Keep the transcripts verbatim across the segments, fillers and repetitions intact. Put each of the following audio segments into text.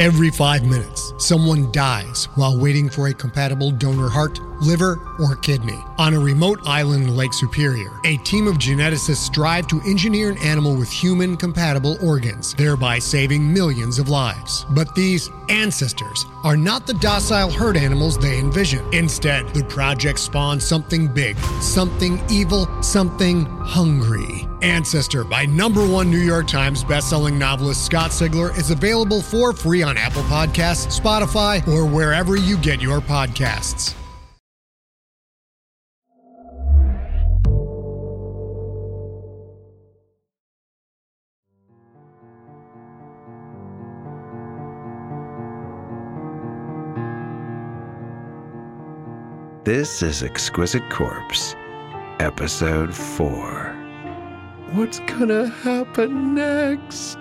Every five minutes, someone dies while waiting for a compatible donor heart, liver, or kidney. On a remote island in Lake Superior, a team of geneticists strive to engineer an animal with human-compatible organs, thereby saving millions of lives. But these ancestors are not the docile herd animals they envision. Instead, the project spawns something big, something evil, something hungry. Ancestor by number one New York Times bestselling novelist Scott Sigler is available for free on Apple Podcasts, Spotify, or wherever you get your podcasts. This is Exquisite Corpse, Episode four. What's gonna happen next?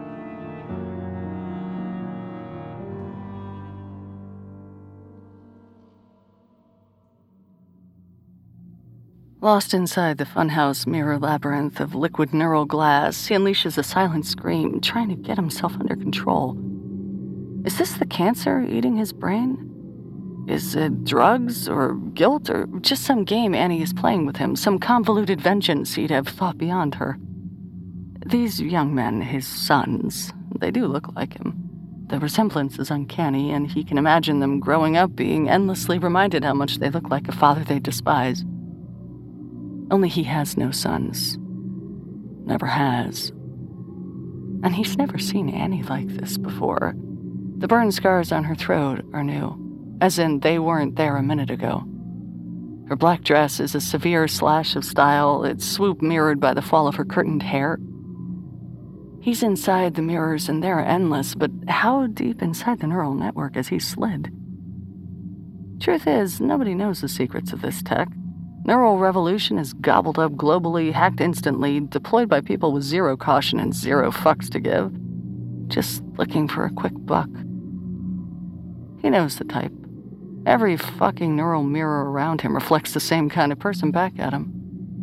Lost inside the funhouse mirror labyrinth of liquid neural glass, he unleashes a silent scream, trying to get himself under control. Is this the cancer eating his brain? Is it drugs or guilt or just some game Annie is playing with him, some convoluted vengeance he'd have thought beyond her? These young men, his sons, they do look like him. The resemblance is uncanny, and he can imagine them growing up being endlessly reminded how much they look like a father they despise. Only he has no sons. Never has. And he's never seen Annie like this before. The burn scars on her throat are new. As in, they weren't there a minute ago. Her black dress is a severe slash of style, its swoop mirrored by the fall of her curtained hair. He's inside the mirrors and they're endless, but how deep inside the neural network has he slid? Truth is, nobody knows the secrets of this tech. Neural revolution is gobbled up globally, hacked instantly, deployed by people with zero caution and zero fucks to give. Just looking for a quick buck. He knows the type. Every fucking neural mirror around him reflects the same kind of person back at him.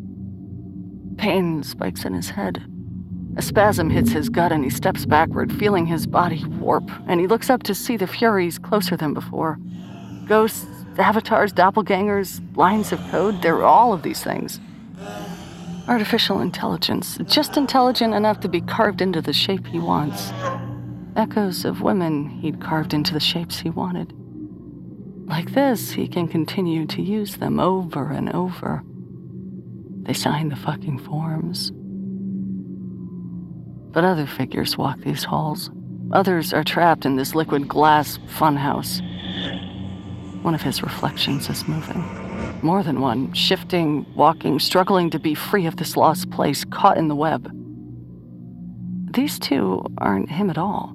Pain spikes in his head. A spasm hits his gut and he steps backward, feeling his body warp, and he looks up to see the Furies closer than before. Ghosts, avatars, doppelgangers, lines of code, they're all of these things. Artificial intelligence, just intelligent enough to be carved into the shape he wants. Echoes of women he'd carved into the shapes he wanted. Like this, he can continue to use them over and over. They sign the fucking forms. But other figures walk these halls. Others are trapped in this liquid glass funhouse. One of his reflections is moving. More than one, shifting, walking, struggling to be free of this lost place, caught in the web. These two aren't him at all.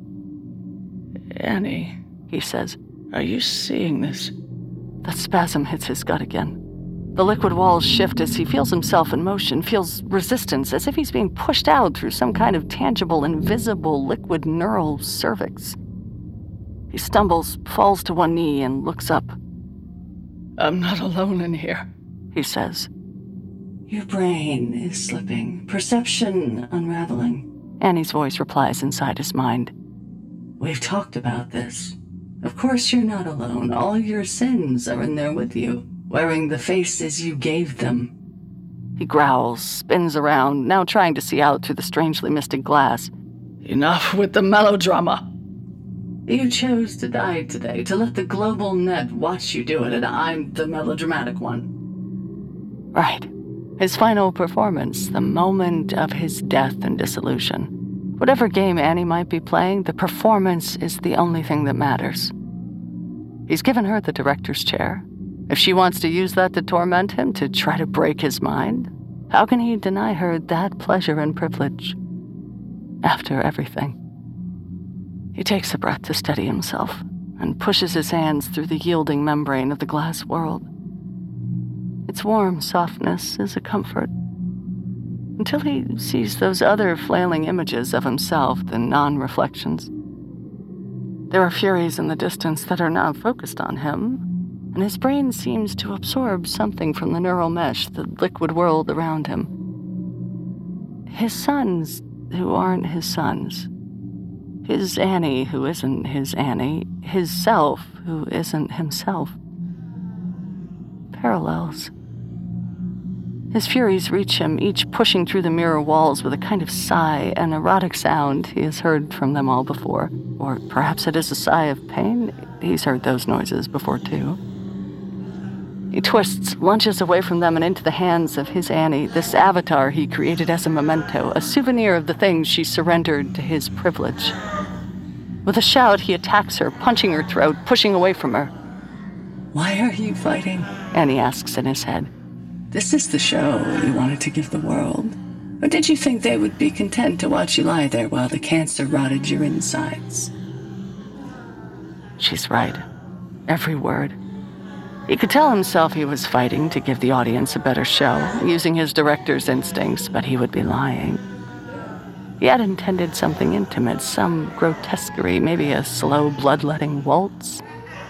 Annie, he says. Are you seeing this? That spasm hits his gut again. The liquid walls shift as he feels himself in motion, feels resistance, as if he's being pushed out through some kind of tangible, invisible, liquid neural cervix. He stumbles, falls to one knee, and looks up. I'm not alone in here, he says. Your brain is slipping, perception unraveling. Annie's voice replies inside his mind. We've talked about this. Of course you're not alone. All your sins are in there with you, wearing the faces you gave them. He growls, spins around, now trying to see out through the strangely misted glass. Enough with the melodrama. You chose to die today, to let the global net watch you do it, and I'm the melodramatic one. Right. His final performance, the moment of his death and dissolution. Whatever game Annie might be playing, the performance is the only thing that matters. He's given her the director's chair. If she wants to use that to torment him, to try to break his mind, how can he deny her that pleasure and privilege? After everything. He takes a breath to steady himself and pushes his hands through the yielding membrane of the glass world. Its warm softness is a comfort. Until he sees those other flailing images of himself, the non-reflections. There are Furies in the distance that are not focused on him, and his brain seems to absorb something from the neural mesh, the liquid world around him. His sons, who aren't his sons. His Annie who isn't his Annie, his self who isn't himself. Parallels. His furies reach him, each pushing through the mirror walls with a kind of sigh, an erotic sound he has heard from them all before. Or perhaps it is a sigh of pain. He's heard those noises before, too. He twists, lunges away from them and into the hands of his Annie, this avatar he created as a memento, a souvenir of the things she surrendered to his privilege. With a shout, he attacks her, punching her throat, pushing away from her. Why are you fighting? Annie asks in his head. This is the show you wanted to give the world. Or did you think they would be content to watch you lie there while the cancer rotted your insides? She's right. Every word. He could tell himself he was fighting to give the audience a better show, using his director's instincts, but he would be lying. He had intended something intimate, some grotesquerie, maybe a slow bloodletting waltz.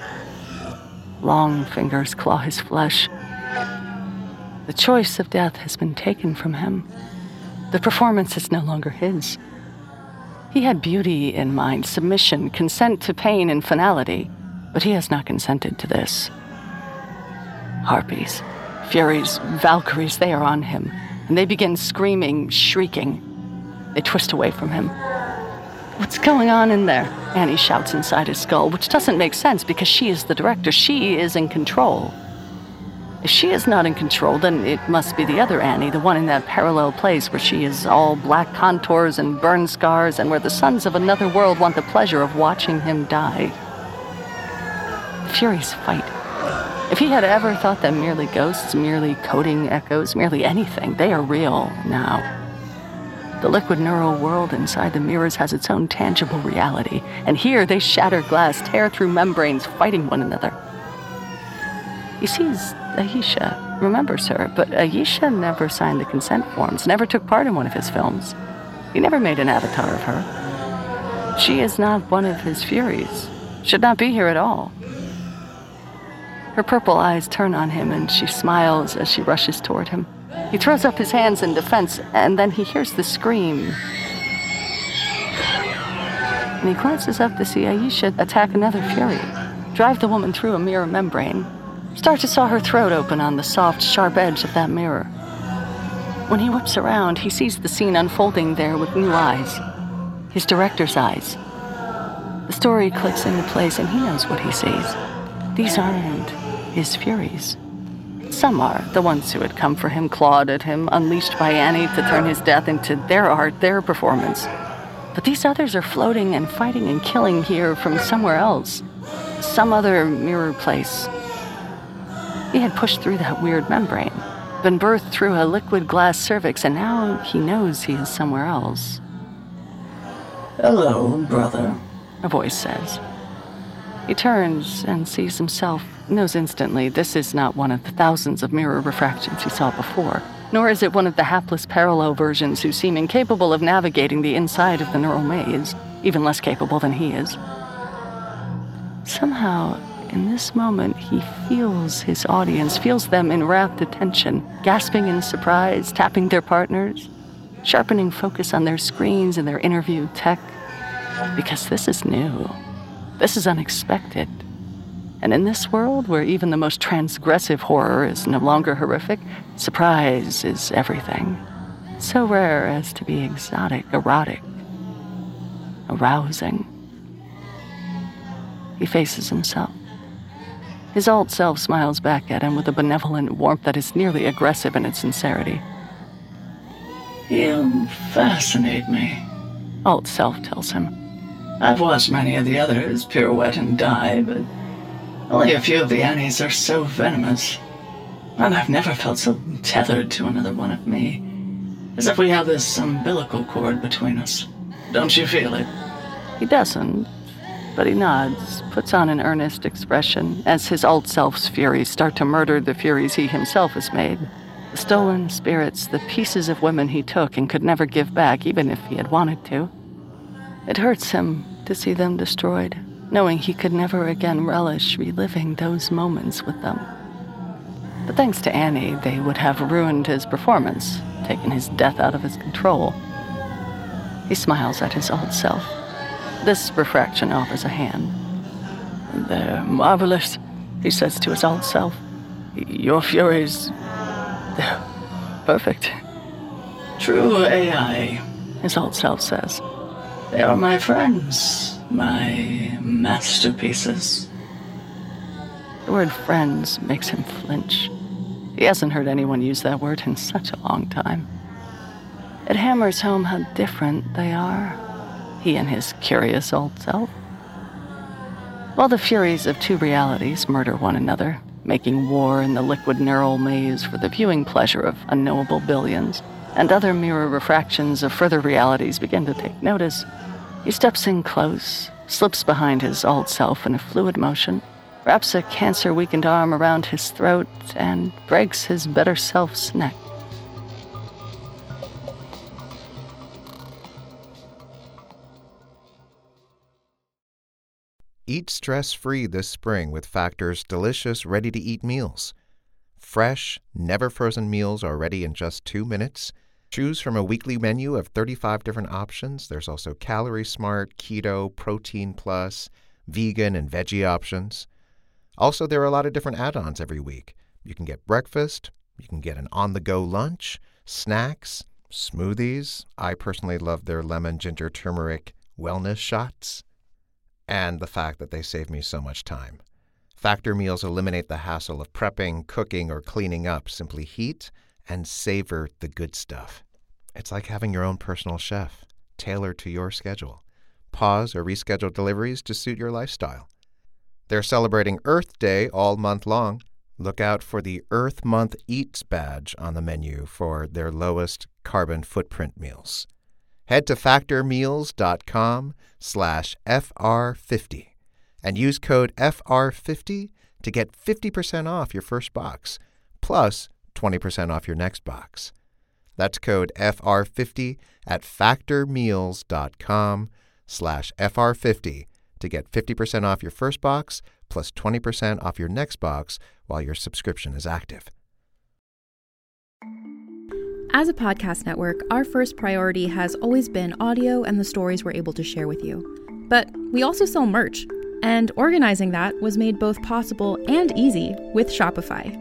Long fingers claw his flesh. The choice of death has been taken from him. The performance is no longer his. He had beauty in mind, submission, consent to pain and finality, but he has not consented to this. Harpies, furies, valkyries, they are on him, and they begin screaming, shrieking. They twist away from him. What's going on in there? Annie shouts inside his skull, which doesn't make sense because she is the director. She is in control. If she is not in control, then it must be the other Annie, the one in that parallel place where she is all black contours and burn scars and where the sons of another world want the pleasure of watching him die. The Furies fight. If he had ever thought them merely ghosts, merely coding echoes, merely anything, they are real now. The liquid neural world inside the mirrors has its own tangible reality, and here they shatter glass, tear through membranes, fighting one another. He sees Ayesha, remembers her, but Ayesha never signed the consent forms, never took part in one of his films. He never made an avatar of her. She is not one of his Furies, should not be here at all. Her purple eyes turn on him, and she smiles as she rushes toward him. He throws up his hands in defense, and then he hears the scream. And he glances up to see Ayesha attack another Fury, drive the woman through a mirror membrane, start to saw her throat open on the soft, sharp edge of that mirror. When he whips around, he sees the scene unfolding there with new eyes, his director's eyes. The story clicks into place, and he knows what he sees. These aren't his Furies. Some are, the ones who had come for him, clawed at him, unleashed by Annie to turn his death into their art, their performance. But these others are floating and fighting and killing here from somewhere else, some other mirror place. He had pushed through that weird membrane, been birthed through a liquid glass cervix, and now he knows he is somewhere else. Hello, brother, a voice says. He turns and sees himself, knows instantly this is not one of the thousands of mirror refractions he saw before, nor is it one of the hapless parallel versions who seem incapable of navigating the inside of the neural maze, even less capable than he is. Somehow, in this moment, he feels his audience, feels them in rapt attention, gasping in surprise, tapping their partners, sharpening focus on their screens and their interview tech, because this is new. This is unexpected. And in this world, where even the most transgressive horror is no longer horrific, surprise is everything. So rare as to be exotic, erotic, arousing. He faces himself. His alt self smiles back at him with a benevolent warmth that is nearly aggressive in its sincerity. You fascinate me, alt self tells him. I've watched many of the others pirouette and die, but only a few of the Annies are so venomous. And I've never felt so tethered to another one of me, as if we have this umbilical cord between us. Don't you feel it? He doesn't, but he nods, puts on an earnest expression as his alt self's furies start to murder the Furies he himself has made. The stolen spirits, the pieces of women he took and could never give back, even if he had wanted to. It hurts him to see them destroyed, knowing he could never again relish reliving those moments with them. But thanks to Annie, they would have ruined his performance, taken his death out of his control. He smiles at his old self. This refraction offers a hand. "They're marvelous," he says to his old self. "Your furies, they're perfect." True A I, his old self says. "They are my friends, my masterpieces." The word friends makes him flinch. He hasn't heard anyone use that word in such a long time. It hammers home how different they are, he and his curious old self. While the furies of two realities murder one another, making war in the liquid neural maze for the viewing pleasure of unknowable billions, and other mirror refractions of further realities begin to take notice, he steps in close, slips behind his old self in a fluid motion, wraps a cancer-weakened arm around his throat, and breaks his better self's neck. Eat stress-free this spring with Factor's delicious, ready-to-eat meals. Fresh, never-frozen meals are ready in just two minutes. Choose from a weekly menu of thirty-five different options. There's also Calorie Smart, Keto, Protein Plus, vegan, and veggie options. Also, there are a lot of different add-ons every week. You can get breakfast, you can get an on-the-go lunch, snacks, smoothies. I personally love their lemon ginger turmeric wellness shots. And the fact that they save me so much time. Factor meals eliminate the hassle of prepping, cooking, or cleaning up. Simply heat and savor the good stuff. It's like having your own personal chef, tailored to your schedule. Pause or reschedule deliveries to suit your lifestyle. They're celebrating Earth Day all month long. Look out for the Earth Month Eats badge on the menu for their lowest carbon footprint meals. Head to factormeals.com slash FR50 and use code F R fifty to get fifty percent off your first box, plus twenty percent off your next box. That's code F R fifty at factormeals.com slash FR50 to get fifty percent off your first box, plus twenty percent off your next box while your subscription is active. As a podcast network, our first priority has always been audio and the stories we're able to share with you. But we also sell merch, and organizing that was made both possible and easy with Shopify.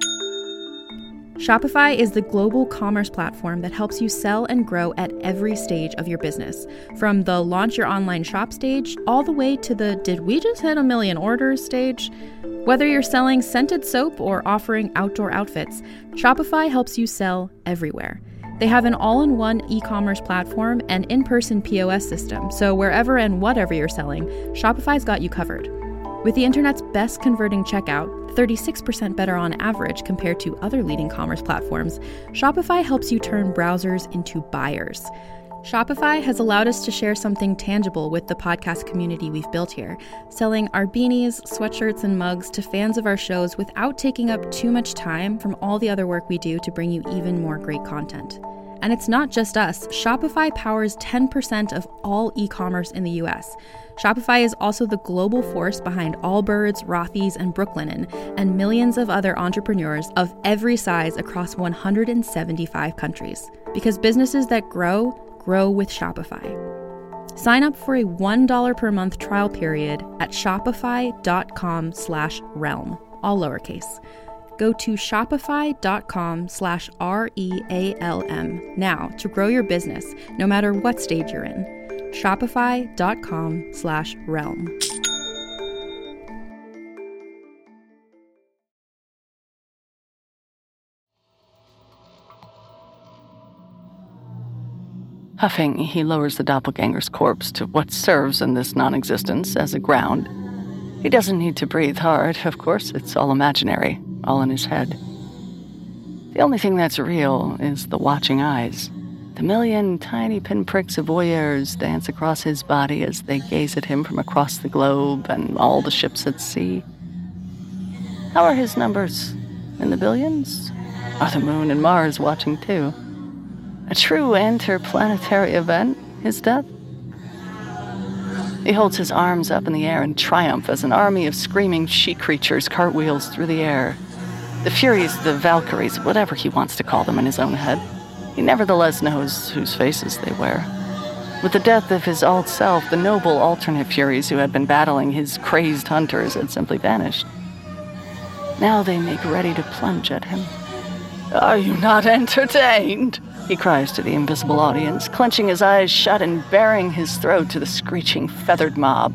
Shopify is the global commerce platform that helps you sell and grow at every stage of your business, from the launch your online shop stage all the way to the did we just hit a million orders stage. Whether you're selling scented soap or offering outdoor outfits, Shopify helps you sell everywhere. They have an all-in-one e-commerce platform and in-person P O S system, so wherever and whatever you're selling, Shopify's got you covered. With the internet's best converting checkout, thirty-six percent better on average compared to other leading commerce platforms, Shopify helps you turn browsers into buyers. Shopify has allowed us to share something tangible with the podcast community we've built here, selling our beanies, sweatshirts, and mugs to fans of our shows without taking up too much time from all the other work we do to bring you even more great content. And it's not just us. Shopify powers ten percent of all e-commerce in the U S. Shopify is also the global force behind Allbirds, Rothy's, and Brooklinen, and millions of other entrepreneurs of every size across one hundred seventy-five countries. Because businesses that grow, grow with Shopify. Sign up for a one dollar per month trial period at shopify.com slash realm, all lowercase. Go to shopify.com slash R-E-A-L-M now to grow your business, no matter what stage you're in. Shopify.com slash realm. Huffing, he lowers the doppelganger's corpse to what serves in this non-existence as a ground. He doesn't need to breathe hard, of course, it's all imaginary, all in his head. The only thing that's real is the watching eyes. The million tiny pinpricks of voyeurs dance across his body as they gaze at him from across the globe and all the ships at sea. How are his numbers? In the billions? Are the moon and Mars watching too? A true interplanetary event, his death? He holds his arms up in the air in triumph as an army of screaming she-creatures cartwheels through the air. The Furies, the Valkyries, whatever he wants to call them in his own head. He nevertheless knows whose faces they wear. With the death of his old self, the noble alternate Furies who had been battling his crazed hunters had simply vanished. Now they make ready to plunge at him. "Are you not entertained?" he cries to the invisible audience, clenching his eyes shut and baring his throat to the screeching, feathered mob.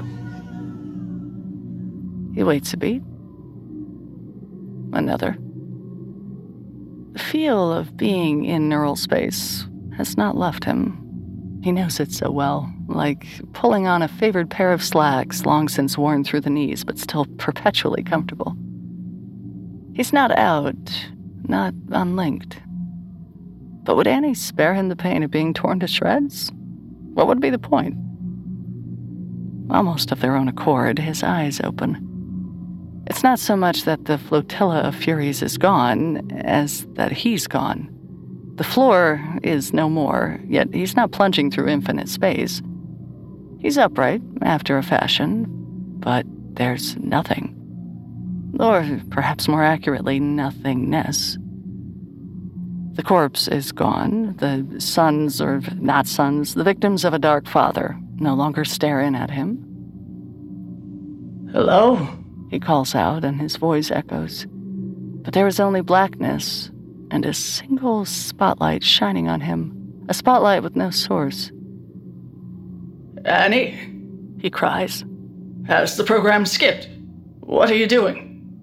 He waits a beat. Another. The feel of being in neural space has not left him. He knows it so well, like pulling on a favored pair of slacks long since worn through the knees but still perpetually comfortable. He's not out, not unlinked. But would Annie spare him the pain of being torn to shreds? What would be the point? Almost of their own accord, his eyes open. It's not so much that the flotilla of Furies is gone, as that he's gone. The floor is no more, yet he's not plunging through infinite space. He's upright, after a fashion, but there's nothing. Or perhaps more accurately, nothingness. The corpse is gone. The sons, or not sons, the victims of a dark father, no longer stare in at him. "Hello?" he calls out, and his voice echoes. But there is only blackness, and a single spotlight shining on him, a spotlight with no source. "Annie?" he cries. "Has the program skipped? What are you doing?"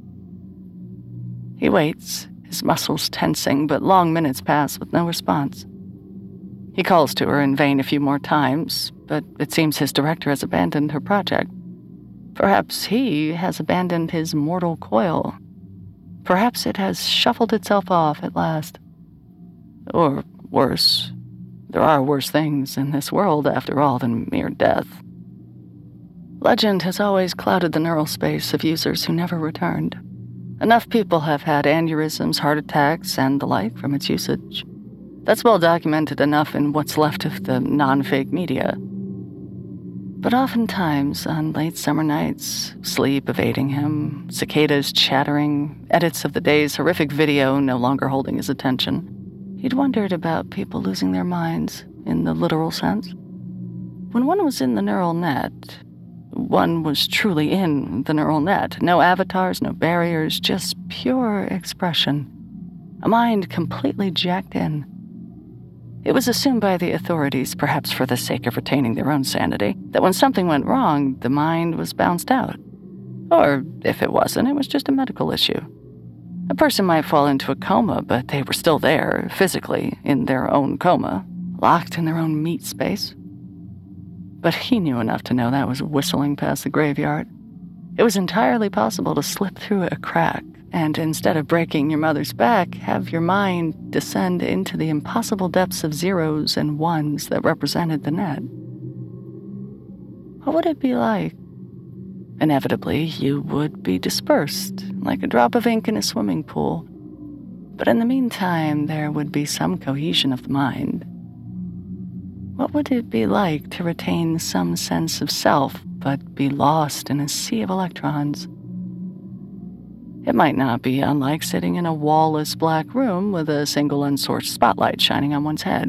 He waits, his muscles tensing, but long minutes pass with no response. He calls to her in vain a few more times, but it seems his director has abandoned her project. Perhaps he has abandoned his mortal coil. Perhaps it has shuffled itself off at last. Or worse, there are worse things in this world, after all, than mere death. Legend has always clouded the neural space of users who never returned. Enough people have had aneurysms, heart attacks, and the like from its usage. That's well documented enough in what's left of the non-fake media. But oftentimes, on late summer nights, sleep evading him, cicadas chattering, edits of the day's horrific video no longer holding his attention, he'd wondered about people losing their minds, in the literal sense. When one was in the neural net, one was truly in the neural net. No avatars, no barriers, just pure expression. A mind completely jacked in. It was assumed by the authorities, perhaps for the sake of retaining their own sanity, that when something went wrong, the mind was bounced out. Or, if it wasn't, it was just a medical issue. A person might fall into a coma, but they were still there, physically, in their own coma, locked in their own meat space. But he knew enough to know that was whistling past the graveyard. It was entirely possible to slip through a crack, and instead of breaking your mother's back, have your mind descend into the impossible depths of zeros and ones that represented the net. What would it be like? Inevitably, you would be dispersed, like a drop of ink in a swimming pool. But in the meantime, there would be some cohesion of the mind. What would it be like to retain some sense of self, but be lost in a sea of electrons? It might not be unlike sitting in a wall-less black room with a single unsourced spotlight shining on one's head.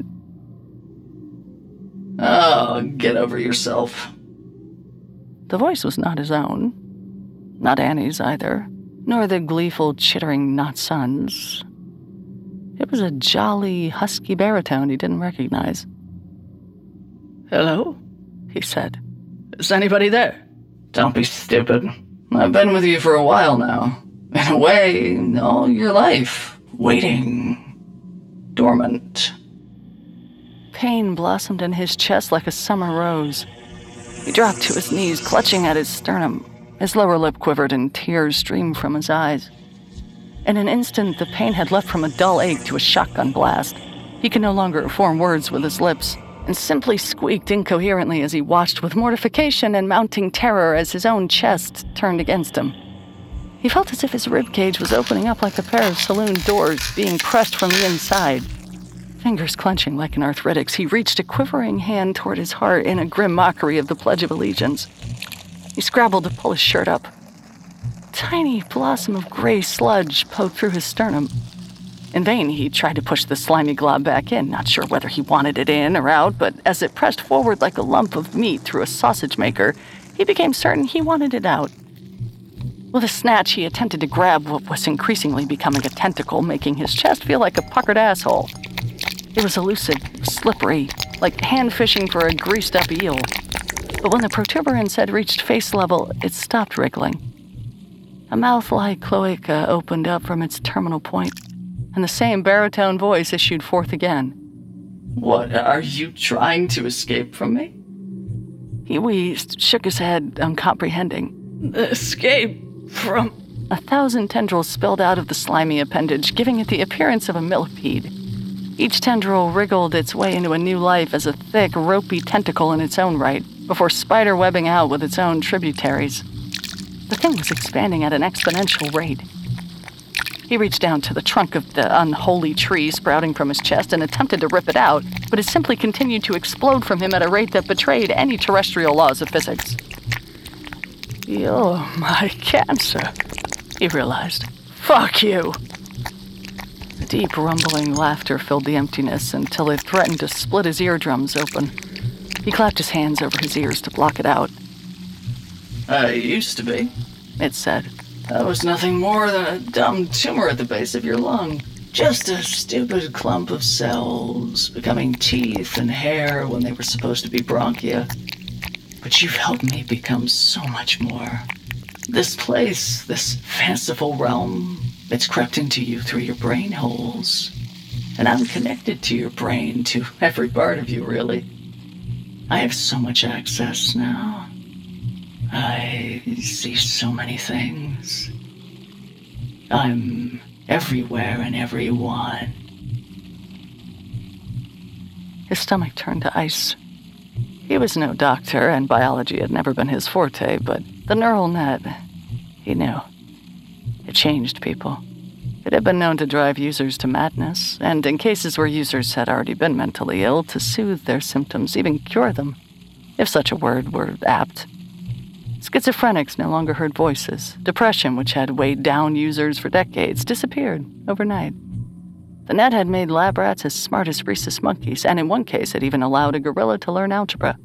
"Oh, get over yourself." The voice was not his own. Not Annie's either, nor the gleeful, chittering not-sons. It was a jolly, husky baritone he didn't recognize. "Hello?" he said. "Is anybody there?" "Don't be stupid. I've been with you for a while now. In a way, all your life. Waiting. Dormant." Pain blossomed in his chest like a summer rose. He dropped to his knees, clutching at his sternum. His lower lip quivered and tears streamed from his eyes. In an instant, the pain had left from a dull ache to a shotgun blast. He could no longer form words with his lips, and simply squeaked incoherently as he watched with mortification and mounting terror as his own chest turned against him. He felt as if his ribcage was opening up like a pair of saloon doors being pressed from the inside. Fingers clenching like an arthritic's, he reached a quivering hand toward his heart in a grim mockery of the Pledge of Allegiance. He scrabbled to pull his shirt up. A tiny blossom of gray sludge poked through his sternum. In vain, he tried to push the slimy glob back in, not sure whether he wanted it in or out, but as it pressed forward like a lump of meat through a sausage maker, he became certain he wanted it out. With a snatch, he attempted to grab what was increasingly becoming a tentacle, making his chest feel like a puckered asshole. It was elusive, slippery, like hand fishing for a greased-up eel. But when the protuberance had reached face level, it stopped wriggling. A mouth like cloaca opened up from its terminal point, and the same baritone voice issued forth again. What, are you trying to escape from me? He wheezed, shook his head, uncomprehending. Escape from... A thousand tendrils spilled out of the slimy appendage, giving it the appearance of a millipede. Each tendril wriggled its way into a new life as a thick, ropey tentacle in its own right, before spider-webbing out with its own tributaries. The thing was expanding at an exponential rate. He reached down to the trunk of the unholy tree sprouting from his chest and attempted to rip it out, but it simply continued to explode from him at a rate that betrayed any terrestrial laws of physics. You're my cancer, he realized. Fuck you! The deep, rumbling laughter filled the emptiness until it threatened to split his eardrums open. He clapped his hands over his ears to block it out. I used to be, it said. I was nothing more than a dumb tumor at the base of your lung. Just a stupid clump of cells, becoming teeth and hair when they were supposed to be bronchia. But you've helped me become so much more. This place, this fanciful realm, it's crept into you through your brain holes. And I'm connected to your brain, to every part of you, really. I have so much access now. I see so many things. I'm everywhere and everyone. His stomach turned to ice. He was no doctor, and biology had never been his forte, but the neural net, he knew. It changed people. It had been known to drive users to madness, and in cases where users had already been mentally ill, to soothe their symptoms, even cure them, if such a word were apt. Schizophrenics no longer heard voices. Depression, which had weighed down users for decades, disappeared overnight. The net had made lab rats as smart as rhesus monkeys, and in one case had even allowed a gorilla to learn algebra.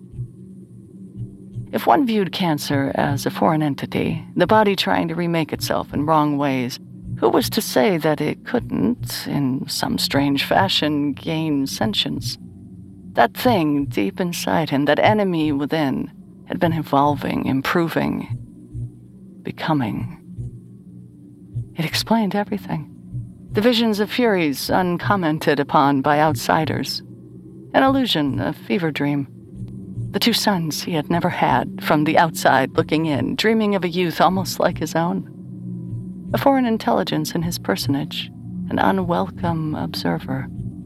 If one viewed cancer as a foreign entity, the body trying to remake itself in wrong ways, who was to say that it couldn't, in some strange fashion, gain sentience? That thing deep inside him, that enemy within, had been evolving, improving, becoming. It explained everything. The visions of Furies uncommented upon by outsiders. An illusion, a fever dream. The two sons he had never had, from the outside looking in, dreaming of a youth almost like his own. A foreign intelligence in his personage, an unwelcome observer.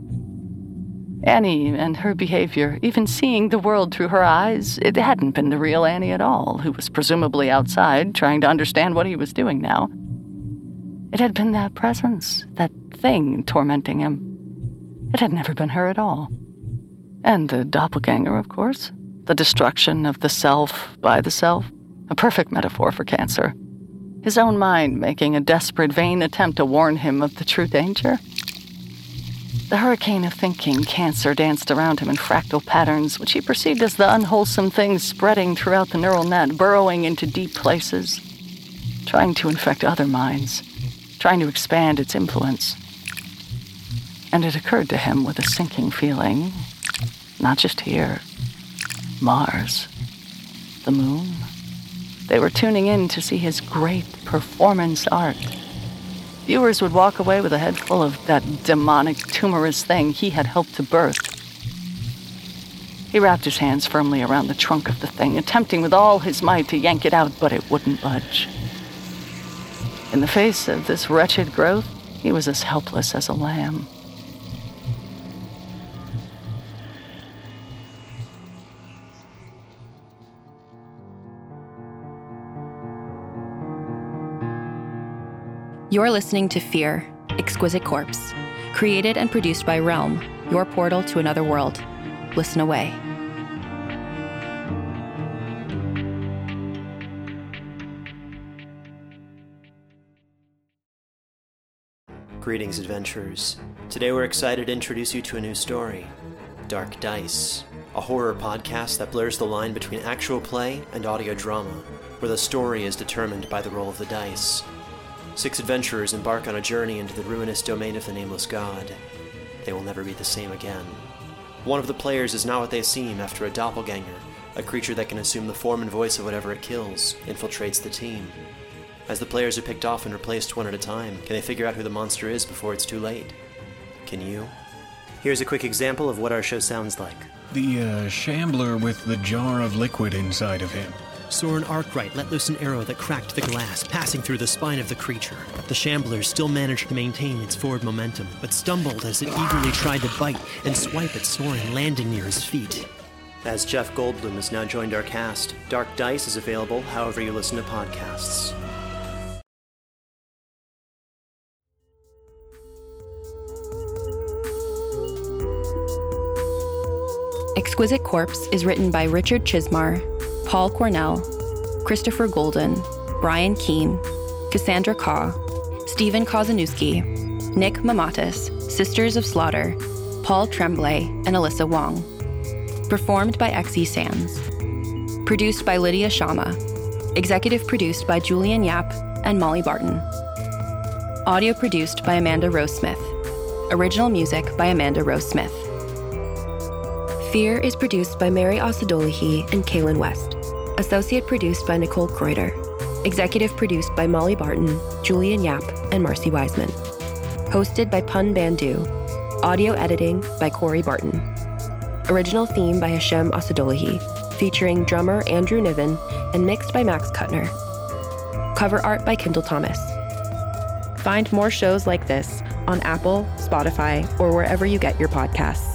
Annie and her behavior, even seeing the world through her eyes, it hadn't been the real Annie at all, who was presumably outside, trying to understand what he was doing now. It had been that presence, that thing tormenting him. It had never been her at all. And the doppelganger, of course. The destruction of the self by the self. A perfect metaphor for cancer. His own mind making a desperate, vain attempt to warn him of the true danger. The hurricane of thinking cancer danced around him in fractal patterns, which he perceived as the unwholesome things spreading throughout the neural net, burrowing into deep places, trying to infect other minds, trying to expand its influence. And it occurred to him with a sinking feeling, not just here, Mars, the moon. They were tuning in to see his great performance art. Viewers would walk away with a head full of that demonic, tumorous thing he had helped to birth. He wrapped his hands firmly around the trunk of the thing, attempting with all his might to yank it out, but it wouldn't budge. In the face of this wretched growth, he was as helpless as a lamb. You're listening to Fear, Exquisite Corpse, created and produced by Realm, your portal to another world. Listen away. Greetings, adventurers. Today we're excited to introduce you to a new story, Dark Dice, a horror podcast that blurs the line between actual play and audio drama, where the story is determined by the roll of the dice. Six adventurers embark on a journey into the ruinous domain of the Nameless God. They will never be the same again. One of the players is not what they seem after a doppelganger, a creature that can assume the form and voice of whatever it kills, infiltrates the team. As the players are picked off and replaced one at a time, can they figure out who the monster is before it's too late? Can you? Here's a quick example of what our show sounds like. The, uh, shambler with the jar of liquid inside of him. Soren Arkwright let loose an arrow that cracked the glass, passing through the spine of the creature. The shambler still managed to maintain its forward momentum, but stumbled as it eagerly tried to bite and swipe at Soren, landing near his feet. As Jeff Goldblum has now joined our cast, Dark Dice is available however you listen to podcasts. Exquisite Corpse is written by Richard Chismar, Paul Cornell, Christopher Golden, Brian Keene, Cassandra Kaw, Stephen Kozanowski, Nick Mamatis, Sisters of Slaughter, Paul Tremblay, and Alyssa Wong. Performed by X E Sands. Produced by Lydia Shama. Executive produced by Julian Yap and Molly Barton. Audio produced by Amanda Rose Smith. Original music by Amanda Rose Smith. Fear is produced by Mary Osadolahi and Kaylin West. Associate produced by Nicole Kreuter. Executive produced by Molly Barton, Julian Yap, and Marcy Wiseman. Hosted by Pun Bandu. Audio editing by Corey Barton. Original theme by Hashem Osadolahi, featuring drummer Andrew Niven and mixed by Max Kuttner. Cover art by Kendall Thomas. Find more shows like this on Apple, Spotify, or wherever you get your podcasts.